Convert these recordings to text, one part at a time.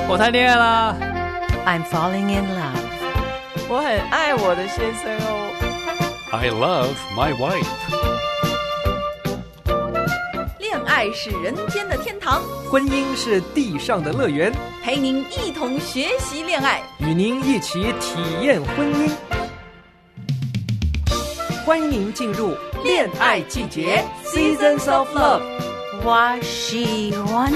我谈恋爱啦。 I'm falling in love. 我很爱我的先生哦。 I love my wife. 恋爱是人间的天堂， 婚姻是地上的乐园， 陪您一同学习恋爱， 与您一起体验婚姻。欢迎您进入恋爱季节 Seasons of Love。 我喜欢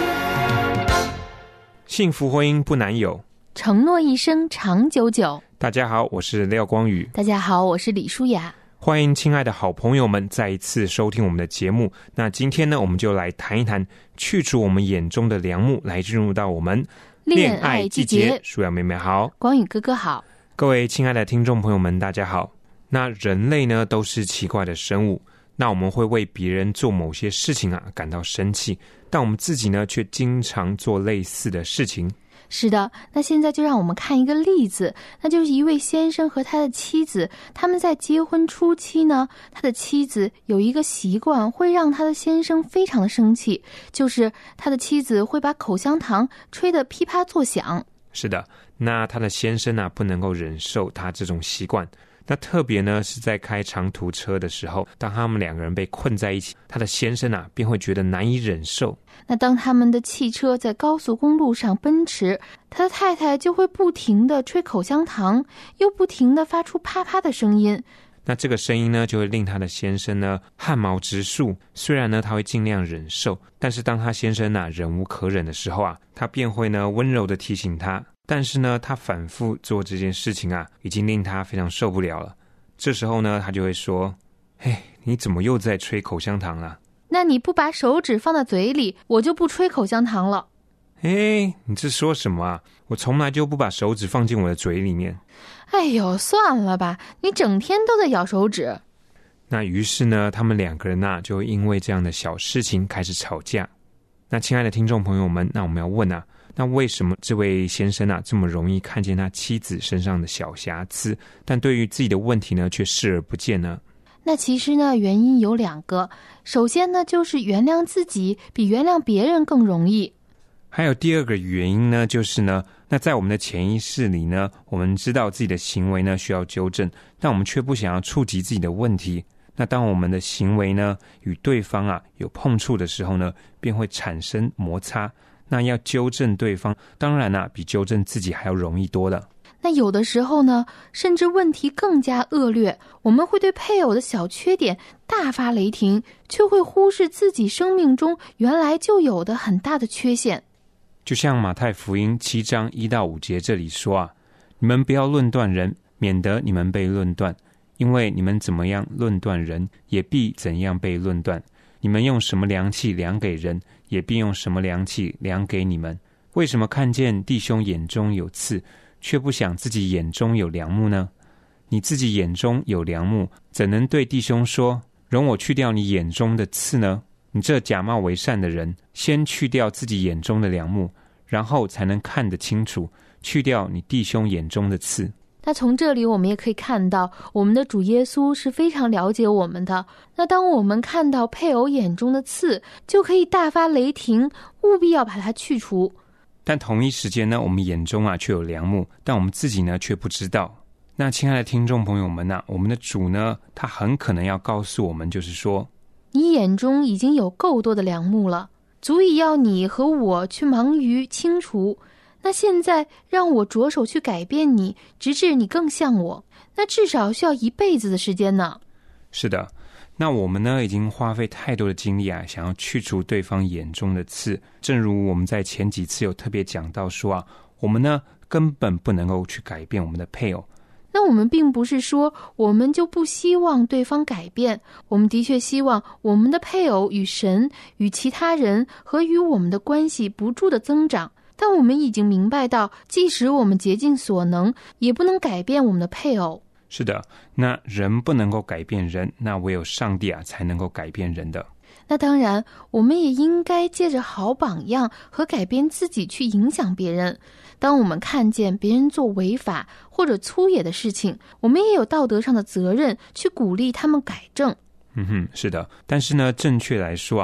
幸福婚姻不难有， 承诺一生长久久。 大家好，我是廖光宇。 大家好，我是李舒雅。 欢迎亲爱的好朋友们再一次收听我们的节目。那今天呢，我们就来谈一谈去除我们眼中的梁木，来进入到我们恋爱季节。舒雅妹妹好， 光宇哥哥好， 各位亲爱的听众朋友们大家好。那人类呢都是奇怪的生物，那我们会为别人做某些事情感到生气，但我们自己呢却经常做类似的事情。 是的，那现在就让我们看一个例子，那就是一位先生和他的妻子，他们在结婚初期呢，他的妻子有一个习惯会让他的先生非常的生气，就是他的妻子会把口香糖吹得噼啪作响。 是的，那他的先生不能够忍受他这种习惯。那特别呢是在开长途车的时候，当他们两个人被困在一起，他的先生便会觉得难以忍受。 那当他们的汽车在高速公路上奔驰，他的太太就会不停地吹口香糖，又不停地发出啪啪的声音。 那这个声音呢就会令他的先生呢汗毛直竖，虽然呢他会尽量忍受，但是当他先生忍无可忍的时候他便会呢温柔地提醒他，但是呢他反复做这件事情已经令他非常受不了了。这时候呢他就会说，嘿，你怎么又在吹口香糖了？ 那你不把手指放在嘴里，我就不吹口香糖了。 哎，你这说什么我从来就不把手指放进我的嘴里面。 哎呦，算了吧，你整天都在咬手指。 那于是呢他们两个人就因为这样的小事情开始吵架。那亲爱的听众朋友们，那我们要问那为什么这位先生这么容易看见他妻子身上的小瑕疵，但对于自己的问题呢却视而不见呢？ 那其实呢原因有两个，首先呢就是原谅自己比原谅别人更容易。 还有第二个原因呢，就是呢，那在我们的潜意识里呢，我们知道自己的行为呢需要纠正，但我们却不想要触及自己的问题。那当我们的行为呢与对方有碰触的时候呢，便会产生摩擦。那要纠正对方，当然比纠正自己还要容易多了。 那有的时候呢，甚至问题更加恶劣，我们会对配偶的小缺点大发雷霆，却会忽视自己生命中原来就有的很大的缺陷。 就像马太福音7章1到5节这里说你们不要论断人，免得你们被论断，因为你们怎么样论断人，也必怎样被论断。你们用什么量器量给人，也必用什么量器量给你们。为什么看见弟兄眼中有刺，却不想自己眼中有梁木呢？你自己眼中有梁木，怎能对弟兄说，容我去掉你眼中的刺呢？你这假冒为善的人，先去掉自己眼中的梁木，然后才能看得清楚，去掉你弟兄眼中的刺。 那从这里我们也可以看到，我们的主耶稣是非常了解我们的。那当我们看到配偶眼中的刺，就可以大发雷霆，务必要把它去除。 但同一时间呢，我们眼中却有梁木，但我们自己呢却不知道。那亲爱的听众朋友们我们的主呢，他很可能要告诉我们，就是说， 你眼中已经有够多的梁木了，足以要你和我去忙于清除。那现在让我着手去改变你，直至你更像我，那至少需要一辈子的时间呢。 是的，那我们呢已经花费太多的精力想要去除对方眼中的刺。正如我们在前几次有特别讲到说我们呢根本不能够去改变我们的配偶。 那我们并不是说我们就不希望对方改变，我们的确希望我们的配偶与神、与其他人和与我们的关系不住的增长。但我们已经明白到，即使我们竭尽所能，也不能改变我们的配偶。 是的，那人不能够改变人，那唯有上帝才能够改变人的。 那当然，我们也应该借着好榜样和改变自己去影响别人。当我们看见别人做违法或者粗野的事情，我们也有道德上的责任去鼓励他们改正。 是的。但是呢，正确来说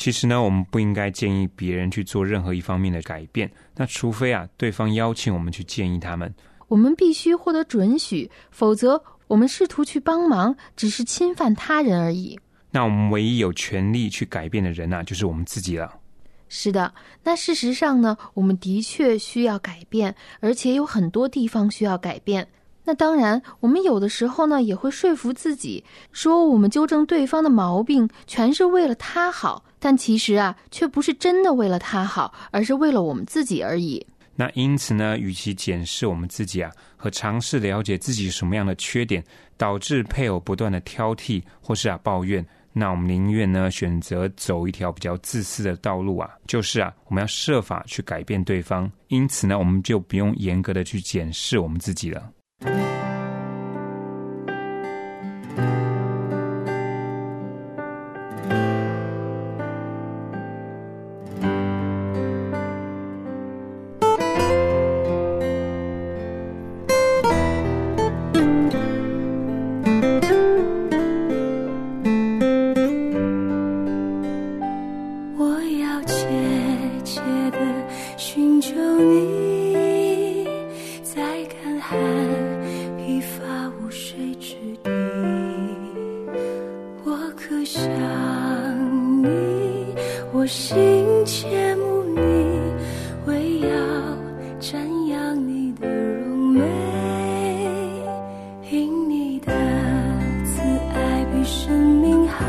其实呢，我们不应该建议别人去做任何一方面的改变，那除非对方邀请我们去建议他们。 我们必须获得准许，否则我们试图去帮忙，只是侵犯他人而已。 那我们唯一有权利去改变的人就是我们自己了。 是的，那事实上呢，我们的确需要改变，而且有很多地方需要改变。那当然，我们有的时候呢，也会说服自己，说我们纠正对方的毛病，全是为了他好，但其实却不是真的为了他好，而是为了我们自己而已。 那因此呢，与其检视我们自己和尝试了解自己什么样的缺点，导致配偶不断的挑剔或是抱怨，那我们宁愿呢选择走一条比较自私的道路就是我们要设法去改变对方。因此呢，我们就不用严格的去检视我们自己了。 我心切慕你，为要瞻仰你的荣美，因你的慈爱比生命好，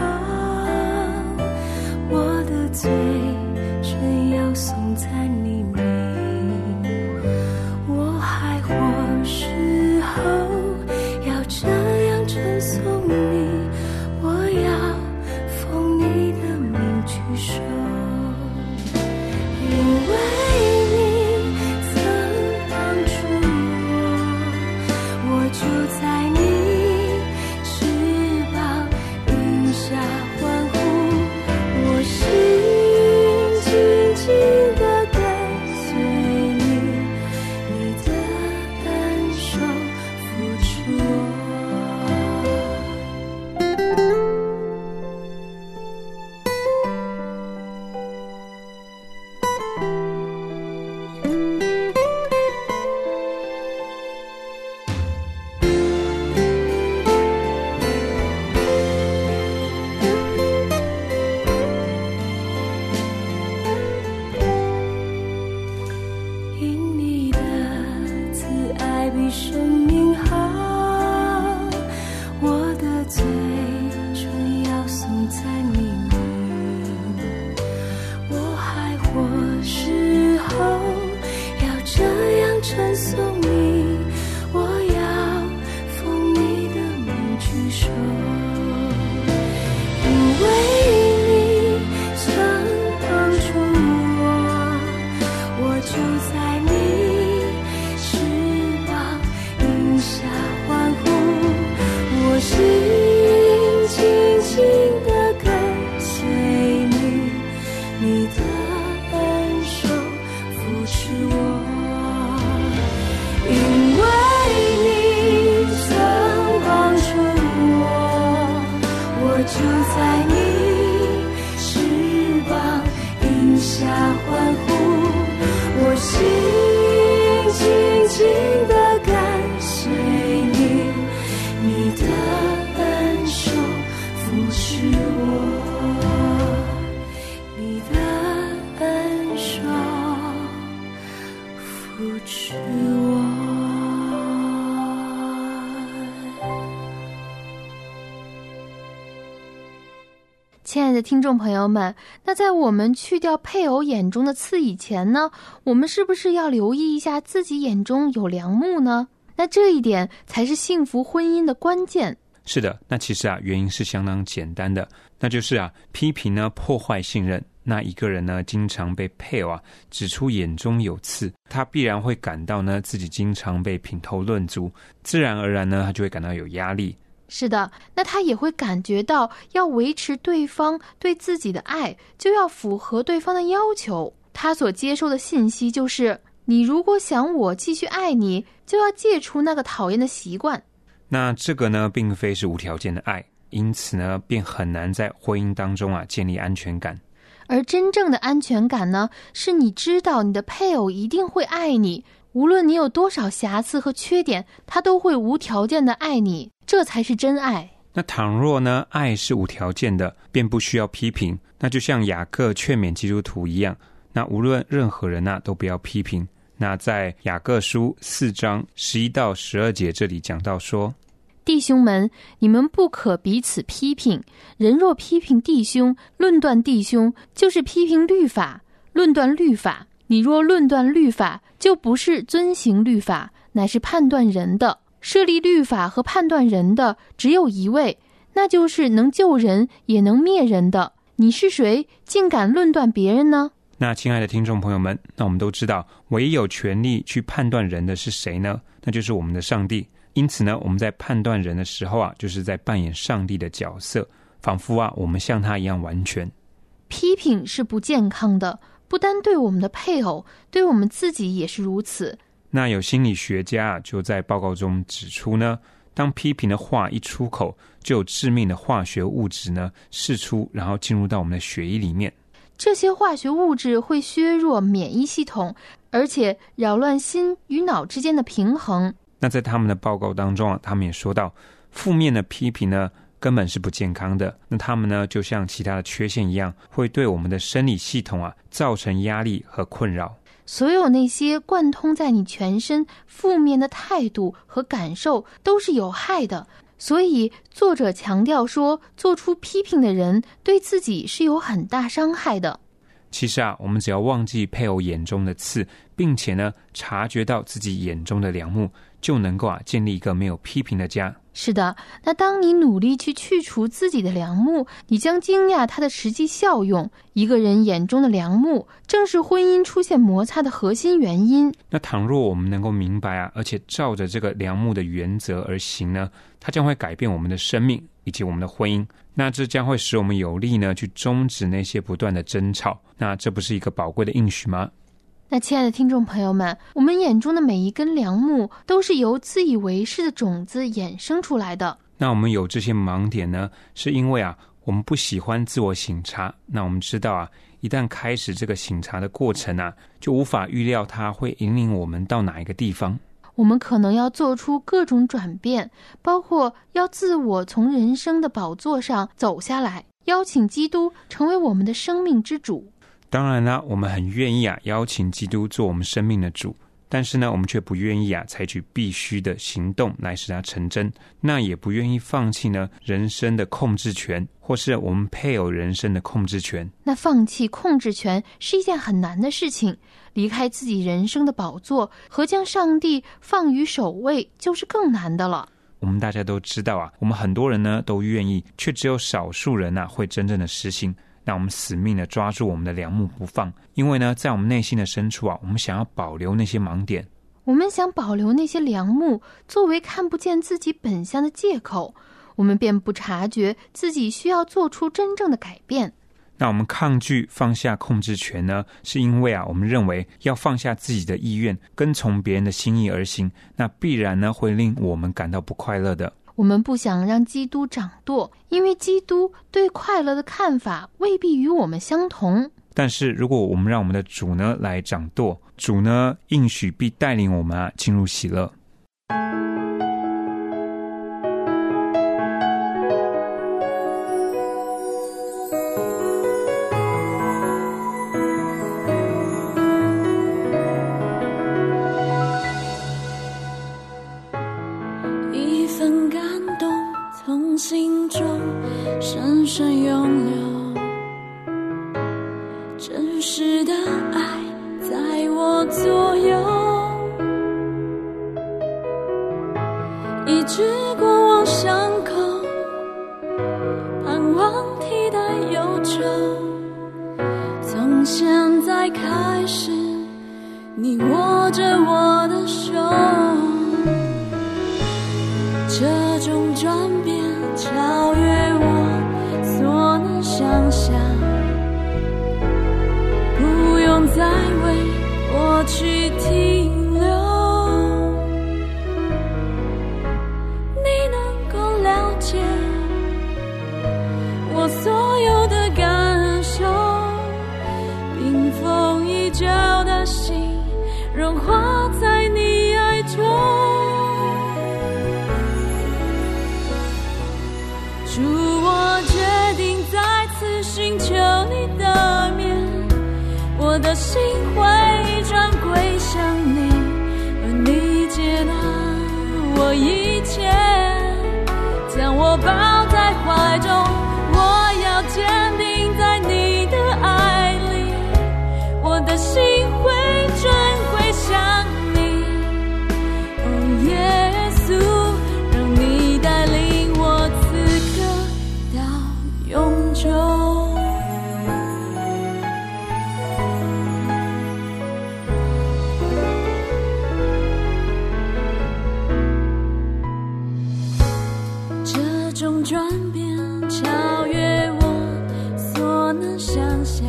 我的罪全要颂赞你名，我还活时候要这样称颂你，我要奉你的名举手，因为你曾帮助我，我就在你翅膀荫下欢呼，我心紧紧地跟随你，你的恩手扶持我。因你的慈爱比生命好，我的罪全要颂赞你名，我还活时候要这样称颂你，我要奉你的名举手，因为你曾帮助我就在你翅膀荫下欢呼，我心紧紧地跟随你，你的恩手扶持我，因为你曾帮助我就在你翅膀荫下欢呼，我心紧紧地跟随你，你的恩手扶持我，你的恩手扶持我。 亲爱的听众朋友们，那在我们去掉配偶眼中的刺以前呢，我们是不是要留意一下自己眼中有梁木呢？那这一点才是幸福婚姻的关键。 是的，那其实原因是相当简单的，那就是批评呢破坏信任。那一个人呢经常被配偶指出眼中有刺，他必然会感到呢自己经常被品头论足，自然而然呢他就会感到有压力。 是的，那他也会感觉到要维持对方对自己的爱，就要符合对方的要求。他所接受的信息就是，你如果想我继续爱你，就要戒除那个讨厌的习惯。 那这个呢并非是无条件的爱，因此呢便很难在婚姻当中建立安全感。 而真正的安全感呢，是你知道你的配偶一定会爱你，无论你有多少瑕疵和缺点，他都会无条件的爱你，这才是真爱。 那倘若呢，爱是无条件的，便不需要批评，那就像雅各劝勉基督徒一样，那无论任何人都不要批评。那在雅各书4章11到12节这里讲到说， 弟兄们，你们不可彼此批评，人若批评弟兄，论断弟兄，就是批评律法，论断律法。你若论断律法，就不是遵行律法，乃是判断人的。设立律法和判断人的只有一位，那就是能救人也能灭人的。你是谁，竟敢论断别人呢？ 那亲爱的听众朋友们，那我们都知道，唯一有权利去判断人的是谁呢？那就是我们的上帝。因此呢，我们在判断人的时候就是在扮演上帝的角色，仿佛我们像他一样完全。 批评是不健康的，不单对我们的配偶，对我们自己也是如此。 那有心理学家就在报告中指出呢，当批评的话一出口，就有致命的化学物质呢释出，然后进入到我们的血液里面。 这些化学物质会削弱免疫系统，而且扰乱心与脑之间的平衡。 那在他们的报告当中他们也说到，负面的批评呢根本是不健康的。那他们呢就像其他的缺陷一样，会对我们的生理系统造成压力和困扰。 所有那些贯通在你全身负面的态度和感受都是有害的。所以作者强调说，做出批评的人对自己是有很大伤害的。 其实我们只要忘记配偶眼中的刺，并且呢察觉到自己眼中的梁木，就能够建立一个没有批评的家。 是的，那当你努力去除自己的梁木，你将惊讶它的实际效用。一个人眼中的梁木，正是婚姻出现摩擦的核心原因。 那倘若我们能够明白而且照着这个梁木的原则而行呢，它将会改变我们的生命以及我们的婚姻。那这将会使我们有力呢去终止那些不断的争吵。那这不是一个宝贵的应许吗？ 那亲爱的听众朋友们，我们眼中的每一根梁木都是由自以为是的种子衍生出来的。 那我们有这些盲点呢，是因为我们不喜欢自我省察。那我们知道一旦开始这个省察的过程就无法预料它会引领我们到哪一个地方。 我们可能要做出各种转变，包括要自我从人生的宝座上走下来，邀请基督成为我们的生命之主。 当然呢，我们很愿意邀请基督做我们生命的主，但是呢，我们却不愿意采取必须的行动来使它成真。那也不愿意放弃呢人生的控制权，或是我们配偶人生的控制权。 那放弃控制权是一件很难的事情，离开自己人生的宝座和将上帝放于首位就是更难的了。 我们大家都知道我们很多人呢都愿意，却只有少数人会真正的实行。那我们死命的抓住我们的梁木不放，因为呢在我们内心的深处我们想要保留那些盲点， 我们想保留那些梁木作为看不见自己本相的借口，我们便不察觉自己需要做出真正的改变。 那我们抗拒放下控制权呢，是因为我们认为要放下自己的意愿，跟从别人的心意而行，那必然呢会令我们感到不快乐的。 我们不想让基督掌舵，因为基督对快乐的看法未必与我们相同。 但是如果我们让我们的主呢来掌舵，主呢应许必带领我们进入喜乐。 心中深深涌流，真实的爱在我左右，医治过往伤口，盼望替代忧愁。从现在开始，你握着我的手，这种转变超越我所能想象，不用再为过去停留。你能够了解我所有的感受， 的心会转归向你，而你接纳我一切，将我抱在怀中，我要坚定在你的爱里，我的心会转归向你。哦，耶稣，让你带领我此刻到永久。转变超越我所能想象，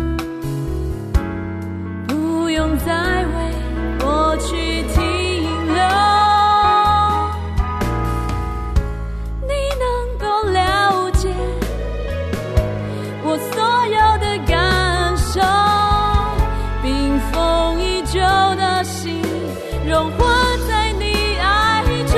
不用再为过去停留，你能够了解我所有的感受，冰封已久的心融化在你爱中。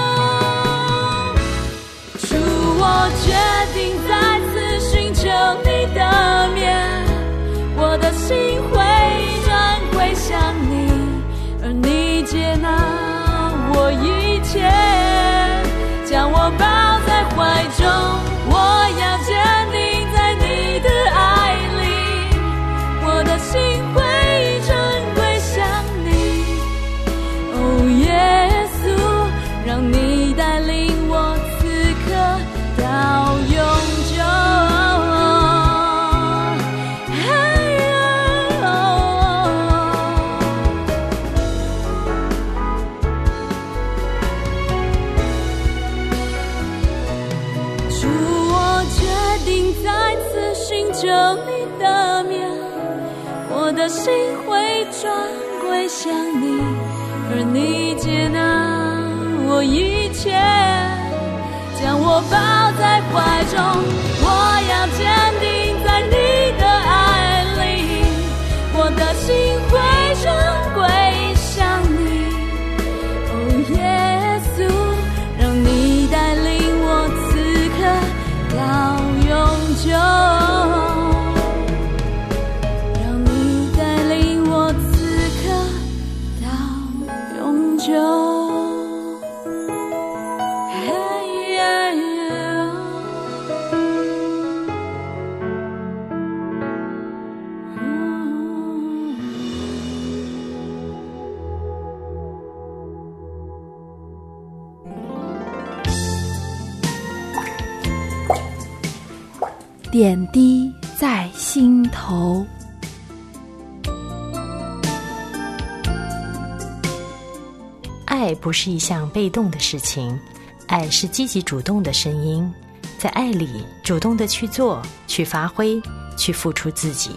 我决定再次寻求你的面，我的心会转归向你，而你接纳我一切，将我抱在怀中，我要坚定在你的爱里，我的心会转归向你。哦，耶稣，让你带领我此刻到永久。主，我决定再次寻求你的面，我的心会转归向你，而你接纳我一切，将我抱在怀中，我要坚定在你的爱里，我的心会转归向你。哦，耶稣，让你带领我此刻到永久，让你带领我此刻到永久。 点滴在心头。 爱不是一项被动的事情，爱是积极主动的声音，在爱里主动的去做，去发挥，去付出自己。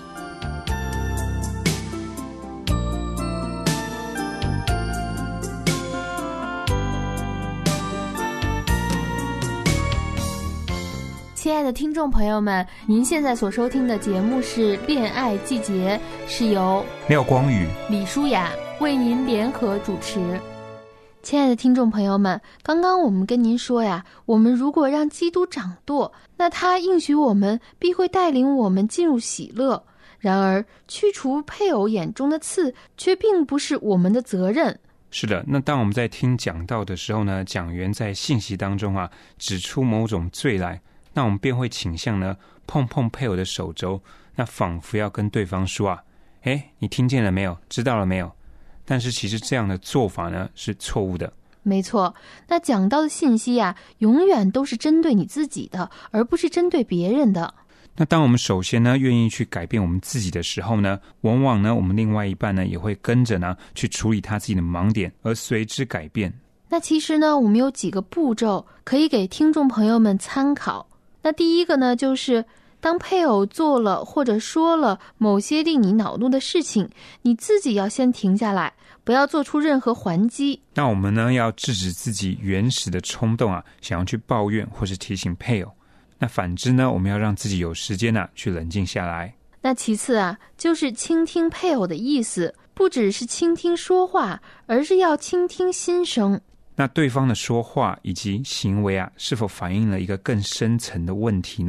亲爱的听众朋友们，您现在所收听的节目是《恋爱季节》，是由廖光宇、 李舒雅为您联合主持。亲爱的听众朋友们，刚刚我们跟您说呀，我们如果让基督掌舵，那他应许我们必会带领我们进入喜乐。然而，驱除配偶眼中的刺，却并不是我们的责任。 是的，那当我们在听讲道的时候呢，讲员在信息当中指出某种罪来，那我们便会倾向呢碰碰配偶的手肘，那仿佛要跟对方说你听见了没有？知道了没有？但是其实这样的做法呢是错误的。 没错，那讲到的信息永远都是针对你自己的，而不是针对别人的。 那当我们首先呢愿意去改变我们自己的时候呢，往往呢我们另外一半呢也会跟着呢去处理他自己的盲点，而随之改变。 那其实呢，我们有几个步骤可以给听众朋友们参考。那第一个呢，就是当配偶做了或者说了某些令你恼怒的事情，你自己要先停下来，不要做出任何还击。 那我们呢要制止自己原始的冲动想要去抱怨或是提醒配偶。那反之呢，我们要让自己有时间去冷静下来。 那其次就是倾听配偶的意思，不只是倾听说话，而是要倾听心声。 那对方的说话以及行为是否反映了一个更深层的问题呢？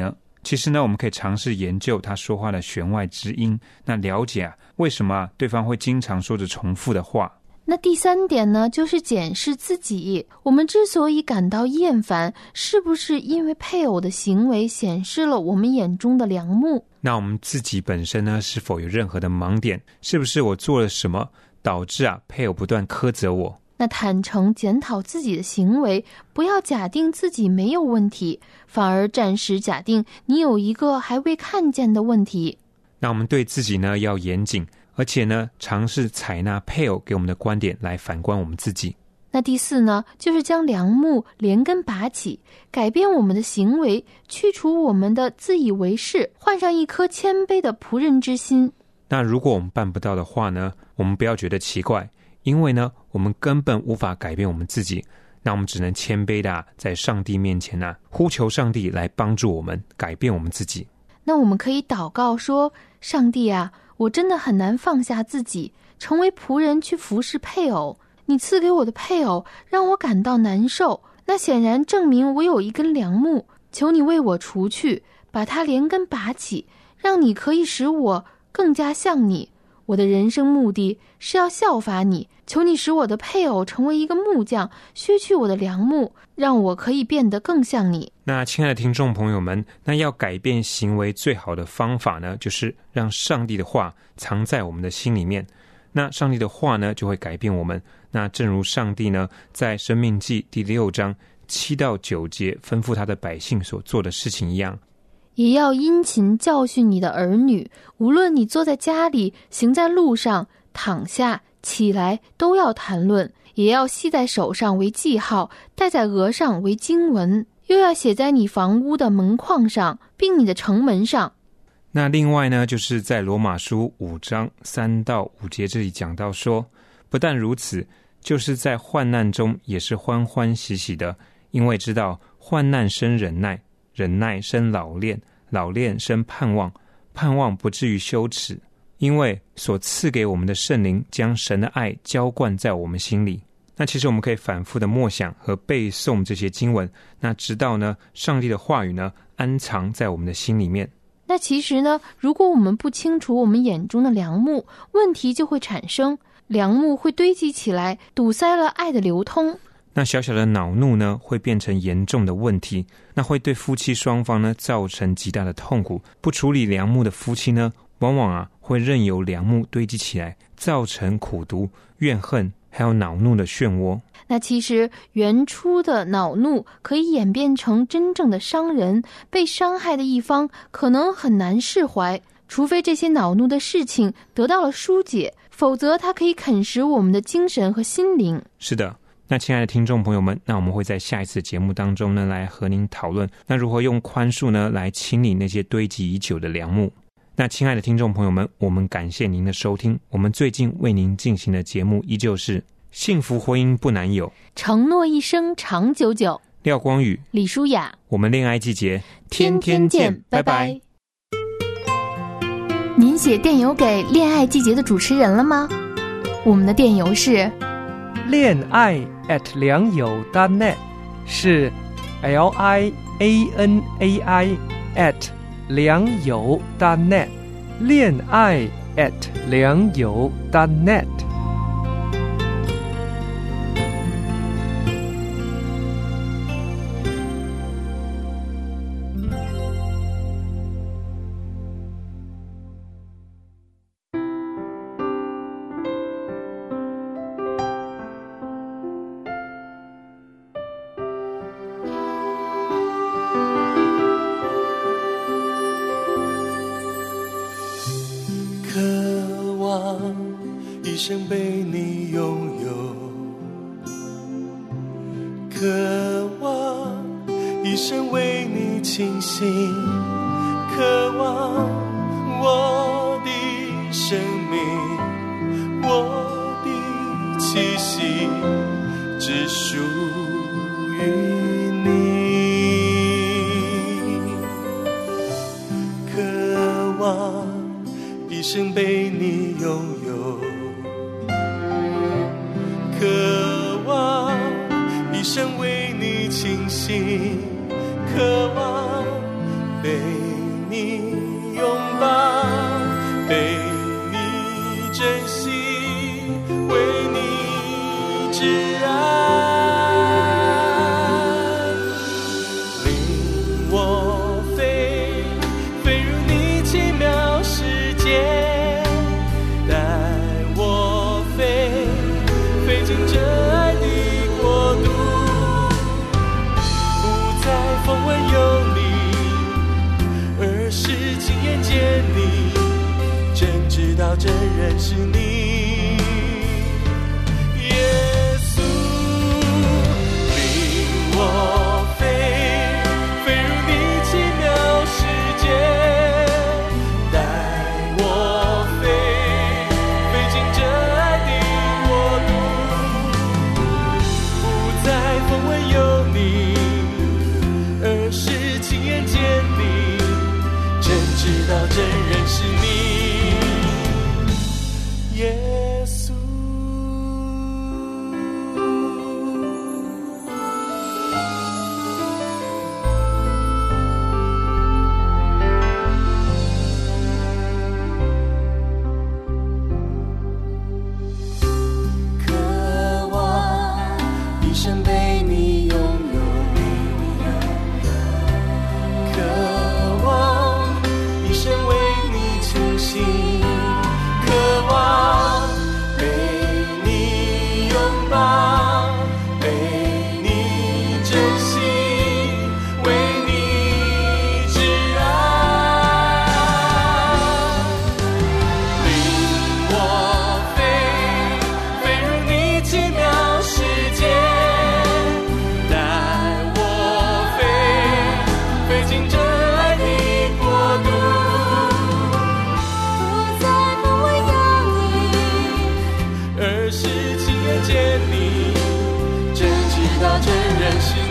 其实呢，我们可以尝试研究他说话的弦外之音，那了解为什么对方会经常说着重复的话。 那第3点呢，就是检视自己。我们之所以感到厌烦，是不是因为配偶的行为显示了我们眼中的良木？ 那我们自己本身呢，是否有任何的盲点？是不是我做了什么导致配偶不断苛责我？ 那坦诚检讨自己的行为，不要假定自己没有问题，反而暂时假定你有一个还未看见的问题。 那我们对自己呢要严谨，而且呢尝试采纳配偶给我们的观点来反观我们自己。 那第4呢，就是将良木连根拔起，改变我们的行为，去除我们的自以为是，换上一颗谦卑的仆人之心。 那如果我们办不到的话呢，我们不要觉得奇怪，因为呢我们根本无法改变我们自己，那我们只能谦卑的在上帝面前呼求上帝来帮助我们改变我们自己。 那我们可以祷告说，上帝我真的很难放下自己，成为仆人去服侍配偶。你赐给我的配偶让我感到难受，那显然证明我有一根良木，求你为我除去，把它连根拔起，让你可以使我更加像你。我的人生目的是要效法你，求你使我的配偶成为一个木匠，削去我的良木，让我可以变得更像你。 那亲爱的听众朋友们，那要改变行为最好的方法呢，就是让上帝的话藏在我们的心里面。那上帝的话呢，就会改变我们。那正如上帝呢，在申命记第6章7到9节吩咐他的百姓所做的事情一样， 也要殷勤教训你的儿女，无论你坐在家里，行在路上，躺下起来，都要谈论，也要系在手上为记号，戴在额上为经文，又要写在你房屋的门框上，并你的城门上。 那另外呢，就是在罗马书5章3到5节这里讲到说，不但如此，就是在患难中也是欢欢喜喜的，因为知道患难生忍耐，忍耐生老练，老练生盼望，盼望不至于羞耻，因为所赐给我们的圣灵将神的爱浇灌在我们心里。那其实我们可以反复的默想和背诵这些经文，那直到呢上帝的话语呢安藏在我们的心里面。 那其实呢，如果我们不清除我们眼中的梁木，问题就会产生，梁木会堆积起来，堵塞了爱的流通。 那小小的恼怒呢，会变成严重的问题，那会对夫妻双方呢造成极大的痛苦。不处理梁木的夫妻呢，往往会任由梁木堆积起来，造成苦毒、怨恨还有恼怒的漩涡。 那其实原初的恼怒可以演变成真正的伤人，被伤害的一方可能很难释怀，除非这些恼怒的事情得到了疏解，否则它可以啃食我们的精神和心灵。 是的，那亲爱的听众朋友们，那我们会在下一次节目当中呢，来和您讨论那如何用宽恕呢来清理那些堆积已久的梁木。那亲爱的听众朋友们，我们感谢您的收听，我们最近为您进行的节目依旧是幸福婚姻不难有， 承诺一生长久久。 廖光宇、 李舒雅， 我们恋爱季节天天见，拜拜。 您写电邮给恋爱季节的主持人了吗？我们的电邮是恋爱良友.net， 是 LIANAI@ 良友.net， 恋爱良友.net。 一生被你拥有，渴望一生为你倾心，渴望我的生命，我的气息只属于你，渴望一生被你拥有，渴望一生为你倾心，渴望被挚爱，领我飞，飞入你奇妙世界，带我飞，飞进这爱的国度，不再风闻有你，而是亲眼见你，真知道真认识你。真认识你，耶稣。渴望一生被你拥有，渴望一生为你倾心，渴望被你拥抱，被你珍惜，为你挚爱。领我飞，飞入你奇妙世界，带我飞，飞进这爱的国度，不再风闻有你，而是亲眼见你，真知道真认识